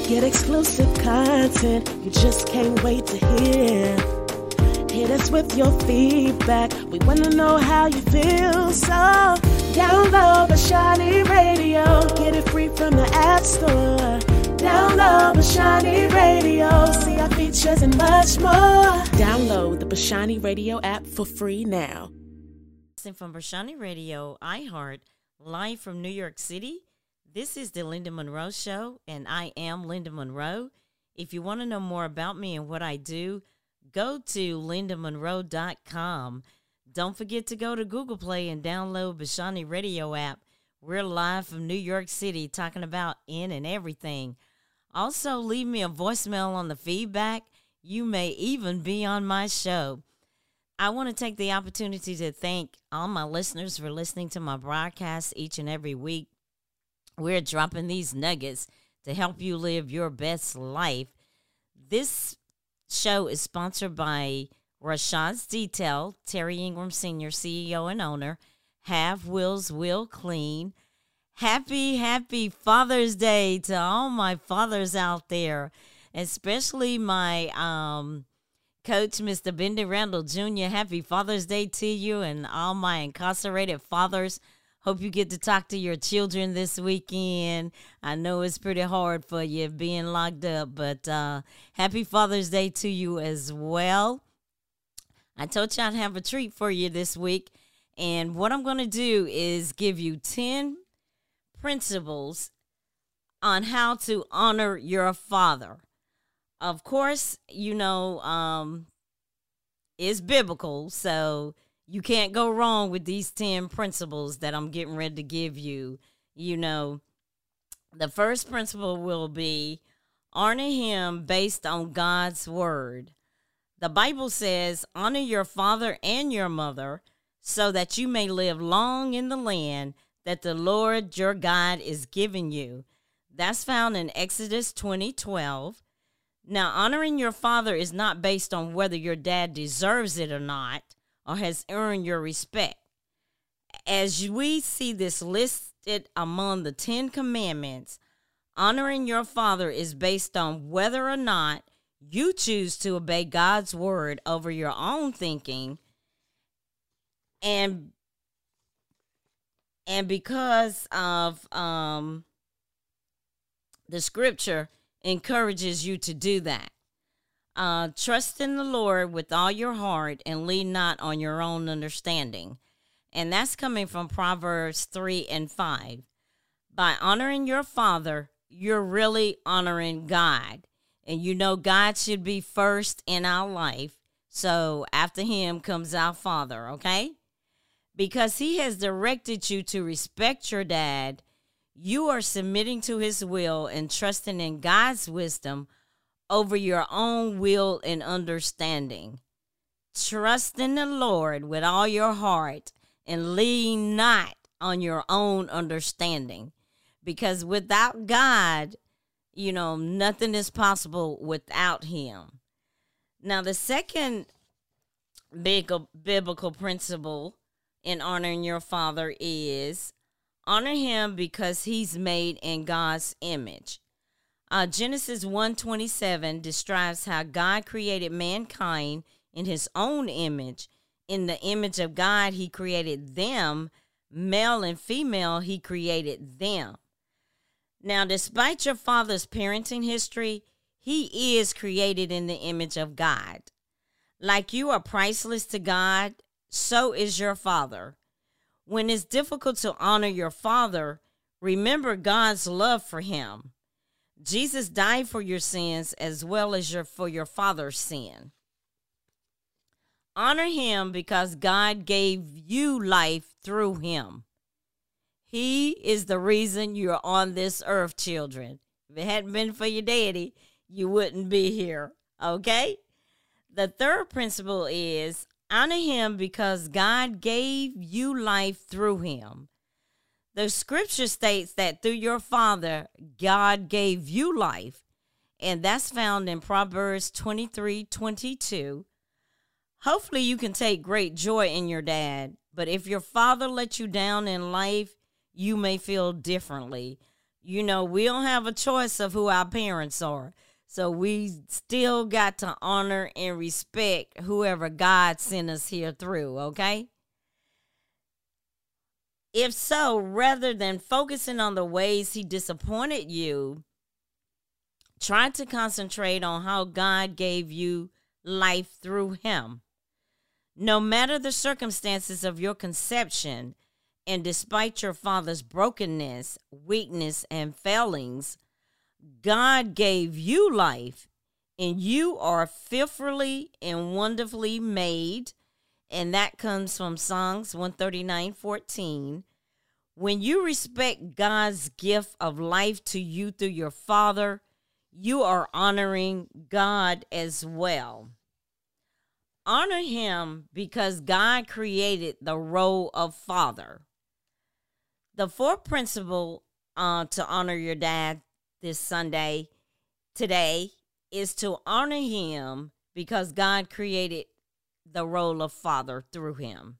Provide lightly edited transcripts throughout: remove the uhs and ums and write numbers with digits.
Get exclusive content you just can't wait to hear. Hit us with your feedback. We want to know how you feel. So download Bashani Radio. Get it free from the App Store. Download Bashani Radio. See our features and much more. Download the Bashani Radio app for free now. From Bashani Radio, iHeart, live from New York City. This is the Linda Monroe Show, and I am Linda Monroe. If you want to know more about me and what I do, go to lindamonroe.com. Don't forget to go to Google Play and download Bashani Radio app. We're live from New York City talking about in and everything. Also, leave me a voicemail on the feedback. You may even be on my show. I want to take the opportunity to thank all my listeners for listening to my broadcast each and every week. We're dropping these nuggets to help you live your best life. This show is sponsored by Rashad's Detail, Terry Ingram Sr., CEO and owner, Have Wills Will Clean. Happy Father's Day to all my fathers out there, especially my coach, Mr. Bendy Randall Jr. Happy Father's Day to you and all my incarcerated fathers. Hope you get to talk to your children this weekend. I know it's pretty hard for you being locked up, but happy Father's Day to you as well. I told you I'd have a treat for you this week, and what I'm going to do is give you 10 principles on how to honor your father. Of course, you know, it's biblical, so you can't go wrong with these 10 principles that I'm getting ready to give you. You know, the first principle will be honor him based on God's word. The Bible says, honor your father and your mother so that you may live long in the land that the Lord your God is giving you. That's found in Exodus 20:12. Now, honoring your father is not based on whether your dad deserves it or not, or has earned your respect. As we see this listed among the 10 commandments, honoring your father is based on whether or not you choose to obey God's word over your own thinking, and because of the scripture encourages you to do that. Trust in the Lord with all your heart and lean not on your own understanding. And that's coming from Proverbs 3:5. By honoring your father, you're really honoring God. And you know God should be first in our life. So after him comes our father, okay? Because he has directed you to respect your dad, you are submitting to his will and trusting in God's wisdom over your own will and understanding. Trust in the Lord with all your heart and lean not on your own understanding. Because without God, you know, nothing is possible without him. Now, the second biblical principle in honoring your father is honor him because he's made in God's image. Genesis 1:27 describes how God created mankind in his own image. In the image of God, he created them. Male and female, he created them. Now, despite your father's parenting history, he is created in the image of God. Like you are priceless to God, so is your father. When it's difficult to honor your father, remember God's love for him. Jesus died for your sins as well as for your father's sin. Honor him because God gave you life through him. He is the reason you're on this earth, children. If it hadn't been for your daddy, you wouldn't be here, okay? The third principle is honor him because God gave you life through him. The scripture states that through your father, God gave you life, and that's found in Proverbs 23:22. Hopefully you can take great joy in your dad, but if your father let you down in life, you may feel differently. You know, we don't have a choice of who our parents are. So we still got to honor and respect whoever God sent us here through, okay? If so, rather than focusing on the ways he disappointed you, try to concentrate on how God gave you life through him. No matter the circumstances of your conception, and despite your father's brokenness, weakness, and failings, God gave you life, and you are fearfully and wonderfully made. And that comes from Psalms 139:14. When you respect God's gift of life to you through your father, you are honoring God as well. Honor him because God created the role of father. The fourth principle to honor your dad this Sunday, today, is to honor him because God created the role of father through him.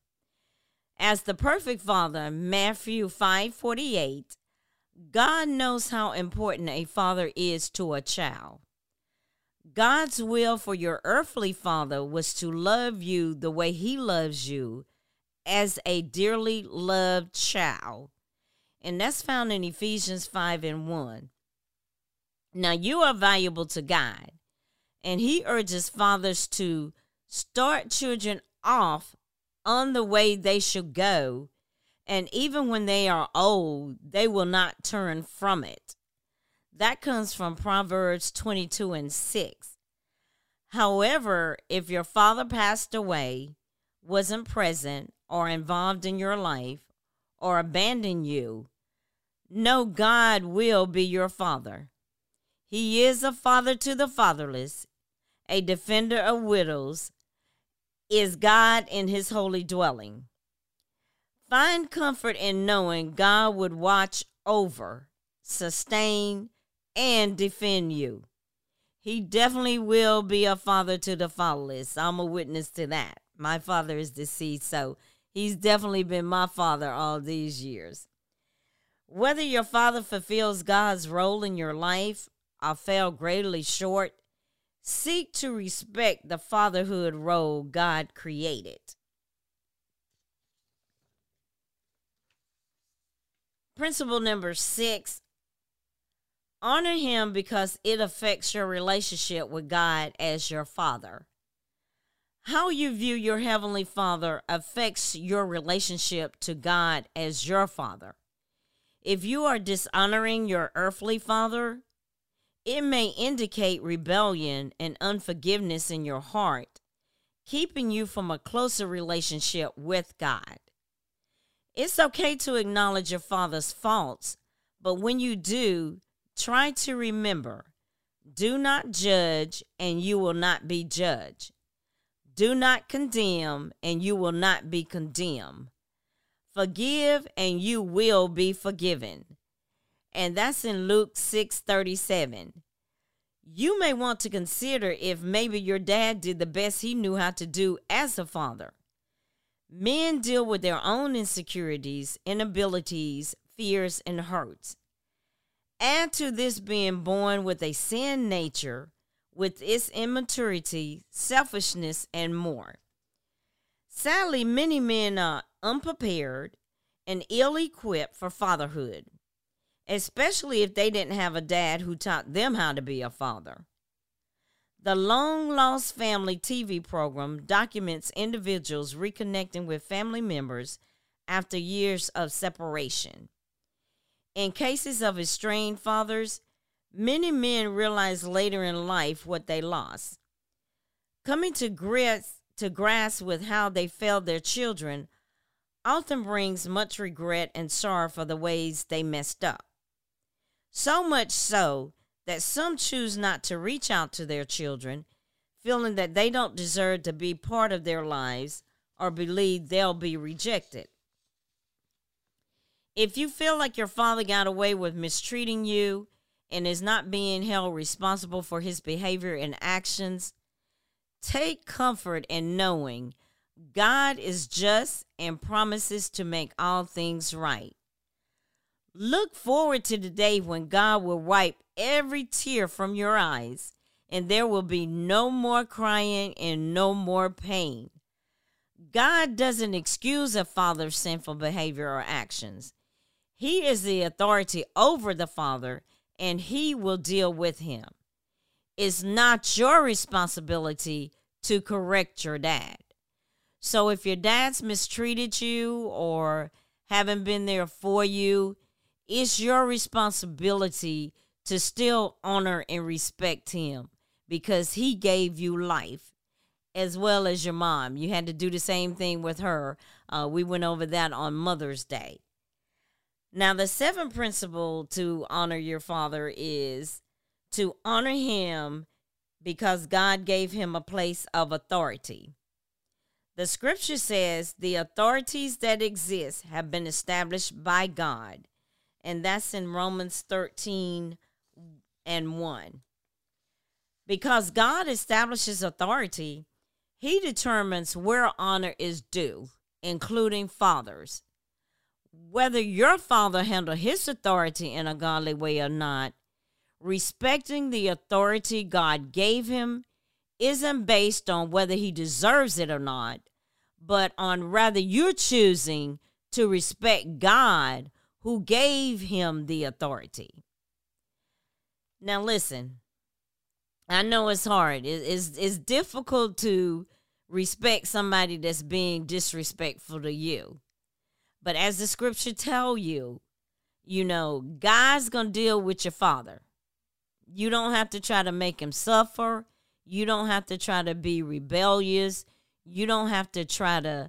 As the perfect father, Matthew 5:48, God knows how important a father is to a child. God's will for your earthly father was to love you the way he loves you as a dearly loved child. And that's found in Ephesians 5:1. Now you are valuable to God, and he urges fathers to start children off on the way they should go, and even when they are old, they will not turn from it. That comes from Proverbs 22:6. However, if your father passed away, wasn't present, or involved in your life, or abandoned you, know God will be your father. He is a father to the fatherless, a defender of widows, is God in his holy dwelling. Find comfort in knowing God would watch over, sustain, and defend you. He definitely will be a father to the fatherless. I'm a witness to that. My father is deceased, so he's definitely been my father all these years. Whether your father fulfills God's role in your life or fell greatly short, seek to respect the fatherhood role God created. Principle number 6, honor him because it affects your relationship with God as your father. How you view your heavenly father affects your relationship to God as your father. If you are dishonoring your earthly father, it may indicate rebellion and unforgiveness in your heart, keeping you from a closer relationship with God. It's okay to acknowledge your father's faults, but when you do, try to remember, do not judge and you will not be judged. Do not condemn and you will not be condemned. Forgive and you will be forgiven. And that's in Luke 6:37. You may want to consider if maybe your dad did the best he knew how to do as a father. Men deal with their own insecurities, inabilities, fears, and hurts. Add to this being born with a sin nature, with its immaturity, selfishness, and more. Sadly, many men are unprepared and ill-equipped for fatherhood, especially if they didn't have a dad who taught them how to be a father. The Long Lost Family TV program documents individuals reconnecting with family members after years of separation. In cases of estranged fathers, many men realize later in life what they lost. Coming to grasp with how they failed their children often brings much regret and sorrow for the ways they messed up. So much so that some choose not to reach out to their children, feeling that they don't deserve to be part of their lives or believe they'll be rejected. If you feel like your father got away with mistreating you and is not being held responsible for his behavior and actions, take comfort in knowing God is just and promises to make all things right. Look forward to the day when God will wipe every tear from your eyes, and there will be no more crying and no more pain. God doesn't excuse a father's sinful behavior or actions. He is the authority over the father, and he will deal with him. It's not your responsibility to correct your dad. So if your dad's mistreated you or haven't been there for you, it's your responsibility to still honor and respect him because he gave you life, as well as your mom. You had to do the same thing with her. We went over that on Mother's Day. Now, the seventh principle to honor your father is to honor him because God gave him a place of authority. The scripture says the authorities that exist have been established by God, and that's in Romans 13:1. Because God establishes authority, he determines where honor is due, including fathers. Whether your father handled his authority in a godly way or not, respecting the authority God gave him isn't based on whether he deserves it or not, but on rather you're choosing to respect God who gave him the authority. Now listen, I know it's hard. It's difficult to respect somebody that's being disrespectful to you. But as the scripture tell you, God's going to deal with your father. You don't have to try to make him suffer. You don't have to try to be rebellious. You don't have to try to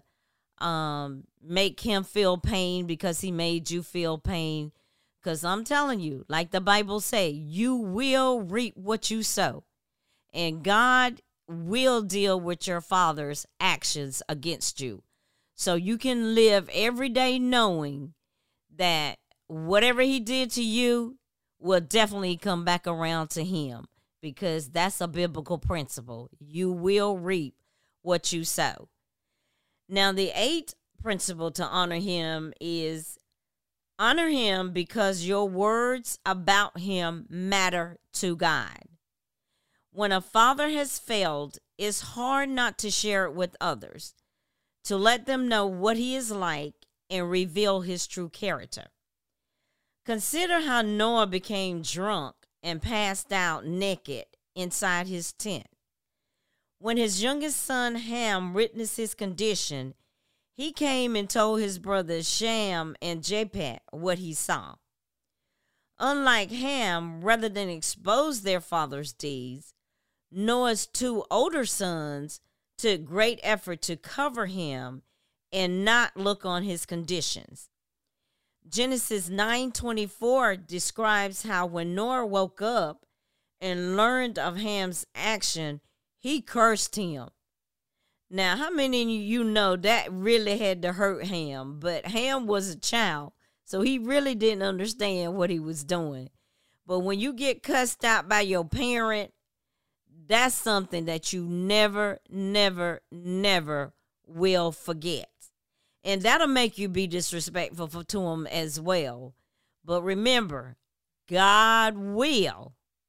make him feel pain because he made you feel pain. Because I'm telling you, like the Bible say, you will reap what you sow. And God will deal with your father's actions against you. So you can live every day knowing that whatever he did to you will definitely come back around to him, because that's a biblical principle. You will reap what you sow. Now, the eighth principle to honor him is honor him because your words about him matter to God. When a father has failed, it's hard not to share it with others, to let them know what he is like and reveal his true character. Consider how Noah became drunk and passed out naked inside his tent. When his youngest son Ham witnessed his condition, he came and told his brothers Shem and Japheth what he saw. Unlike Ham, rather than expose their father's deeds, Noah's two older sons took great effort to cover him and not look on his conditions. Genesis 9:24 describes how when Noah woke up and learned of Ham's action, he cursed him. Now, how many of you know that really had to hurt Ham? But Ham was a child, so he really didn't understand what he was doing. But when you get cussed out by your parent, that's something that you never, never, never will forget. And that'll make you be disrespectful to him as well. But remember, God will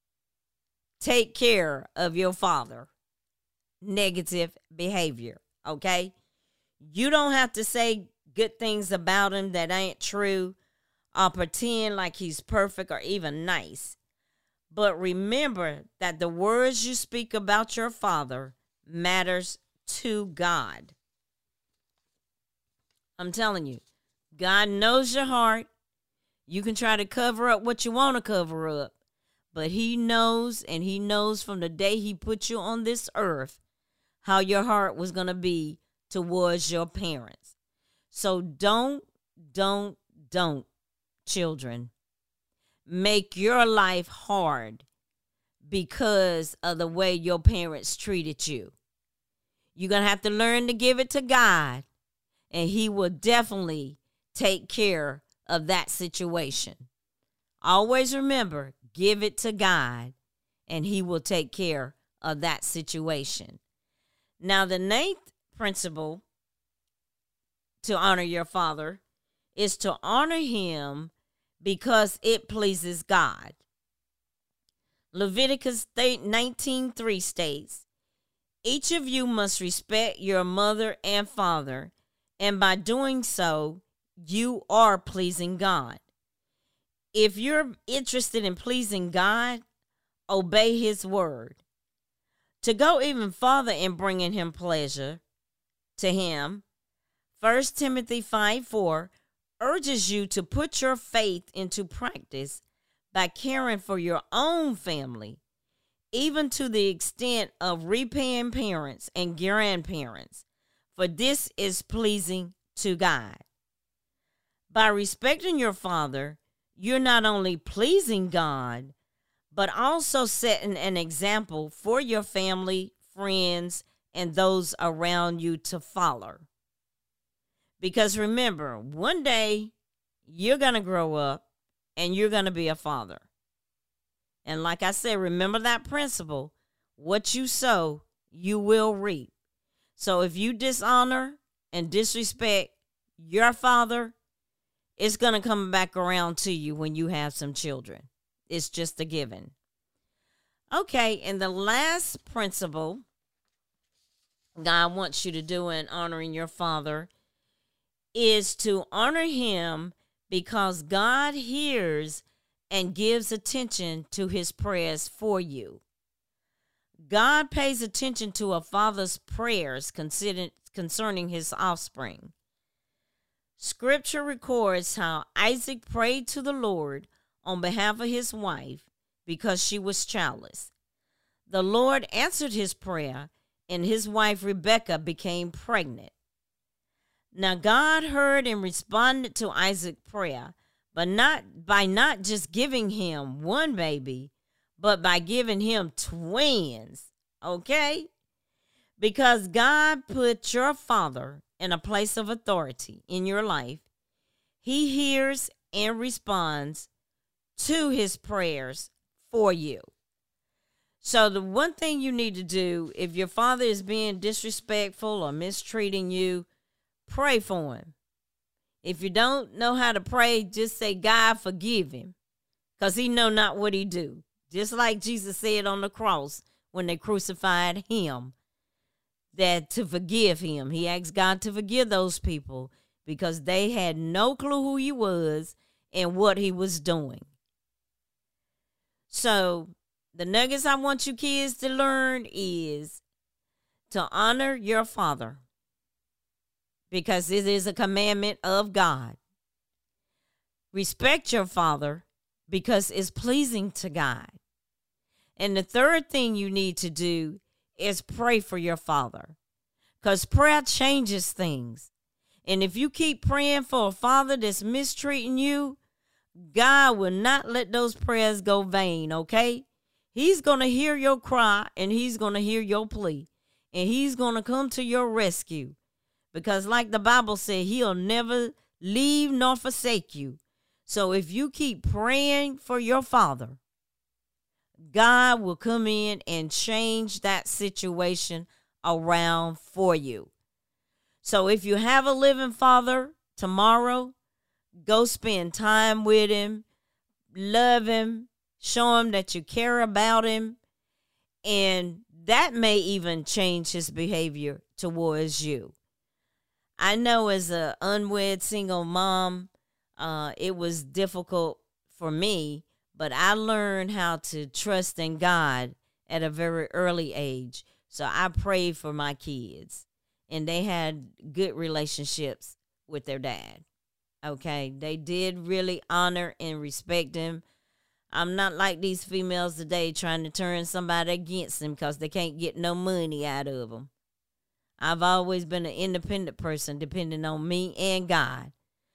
take care of your father. Negative behavior, okay? You don't have to say good things about him that ain't true or pretend like he's perfect or even nice. But remember that the words you speak about your father matters to God. I'm telling you, God knows your heart. You can try to cover up what you want to cover up, but he knows, and he knows from the day he put you on this earth how your heart was going to be towards your parents. So don't, children, make your life hard because of the way your parents treated you. You're going to have to learn to give it to God, and he will definitely take care of that situation. Always remember, give it to God, and he will take care of that situation. Now, the ninth principle to honor your father is to honor him because it pleases God. Leviticus 19:3 states, each of you must respect your mother and father, and by doing so, you are pleasing God. If you're interested in pleasing God, obey his word. To go even farther in bringing him pleasure to him, 1 Timothy 5:4 urges you to put your faith into practice by caring for your own family, even to the extent of repaying parents and grandparents, for this is pleasing to God. By respecting your father, you're not only pleasing God, but also setting an example for your family, friends, and those around you to follow. Because remember, one day you're going to grow up and you're going to be a father. And like I said, remember that principle. What you sow, you will reap. So if you dishonor and disrespect your father, it's going to come back around to you when you have some children. It's just a given. Okay, and the last principle God wants you to do in honoring your father is to honor him because God hears and gives attention to his prayers for you. God pays attention to a father's prayers concerning his offspring. Scripture records how Isaac prayed to the Lord on behalf of his wife because she was childless. The Lord answered his prayer, and his wife Rebekah became pregnant. Now God heard and responded to Isaac's prayer, but not just giving him one baby, but by giving him twins, okay? Because God put your father in a place of authority in your life, he hears and responds to his prayers for you. So the one thing you need to do, if your father is being disrespectful or mistreating you, pray for him. If you don't know how to pray, just say, God, forgive him, because he know not what he do. Just like Jesus said on the cross when they crucified him, that to forgive him. He asked God to forgive those people because they had no clue who he was and what he was doing. So the nuggets I want you kids to learn is to honor your father, because it is a commandment of God. Respect your father because it's pleasing to God. And the third thing you need to do is pray for your father, because prayer changes things. And if you keep praying for a father that's mistreating you, God will not let those prayers go vain, okay? He's going to hear your cry, and he's going to hear your plea, and he's going to come to your rescue. Because like the Bible said, he'll never leave nor forsake you. So if you keep praying for your father, God will come in and change that situation around for you. So if you have a living father tomorrow, go spend time with him, love him, show him that you care about him, and that may even change his behavior towards you. I know as an unwed single mom, it was difficult for me, but I learned how to trust in God at a very early age. So I prayed for my kids, and they had good relationships with their dad. Okay, they did really honor and respect him. I'm not like these females today trying to turn somebody against them because they can't get no money out of them. I've always been an independent person, depending on me and God.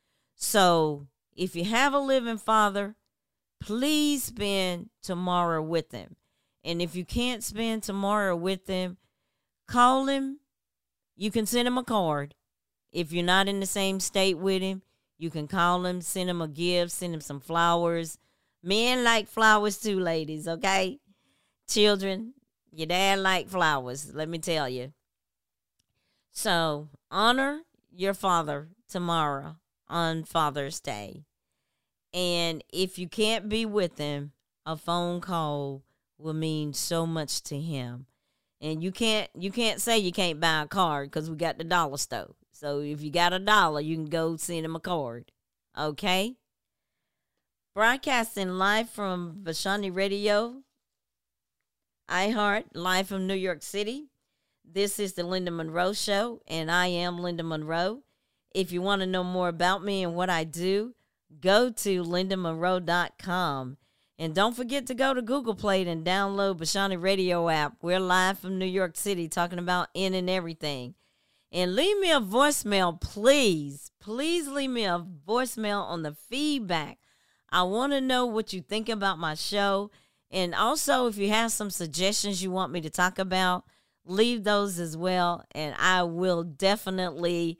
So if you have a living father, please spend tomorrow with him. And if you can't spend tomorrow with him, call him. You can send him a card. If you're not in the same state with him, you can call him, send him a gift, send him some flowers. Men like flowers too, ladies, okay? Children, your dad like flowers, let me tell you. So honor your father tomorrow on Father's Day. And if you can't be with him, a phone call will mean so much to him. And you can't say you can't buy a card because we got the dollar store. So if you got $1, you can go send him a card. Okay? Broadcasting live from Vashani Radio, iHeart, live from New York City. This is the Linda Monroe Show, and I am Linda Monroe. If you want to know more about me and what I do, go to lindamonroe.com. And don't forget to go to Google Play and download Vashani Radio app. We're live from New York City talking about in and everything. And leave me a voicemail, please. Please leave me a voicemail on the feedback. I want to know what you think about my show. And also, if you have some suggestions you want me to talk about, leave those as well. And I will definitely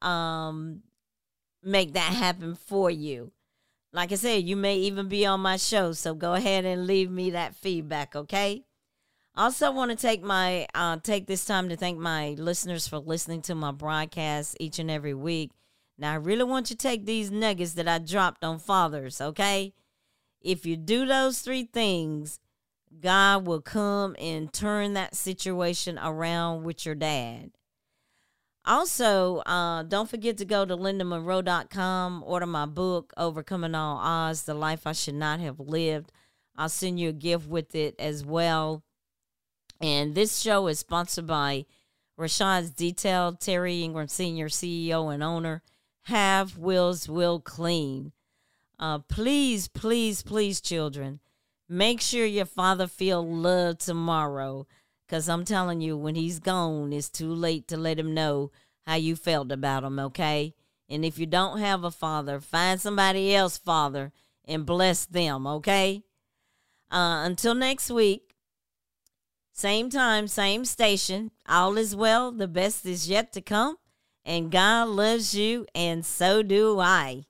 make that happen for you. Like I said, you may even be on my show. So go ahead and leave me that feedback, okay? Also want to take this time to thank my listeners for listening to my broadcast each and every week. Now, I really want you to take these nuggets that I dropped on fathers, okay? If you do those 3 things, God will come and turn that situation around with your dad. Also, don't forget to go to lindamonroe.com, order my book, Overcoming All Odds, The Life I Should Not Have Lived. I'll send you a gift with it as well. And this show is sponsored by Rashad's Detail, Terry Ingram Sr., CEO and owner. Have Wills Will Clean. Please, please, please, children, make sure your father feel loved tomorrow. Because I'm telling you, when he's gone, it's too late to let him know how you felt about him, okay? And if you don't have a father, find somebody else father and bless them, okay? Until next week, same time, same station. All is well. The best is yet to come. And God loves you, and so do I.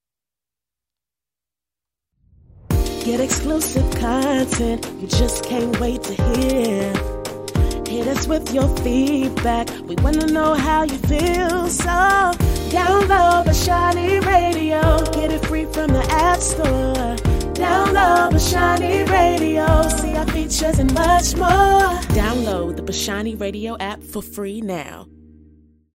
Get exclusive content you just can't wait to hear. Hit us with your feedback. We want to know how you feel. So download Vashani Radio. Get it free from the App Store. Download Vashani Radio. See our features and much more. Download the Vashani Radio app for free now.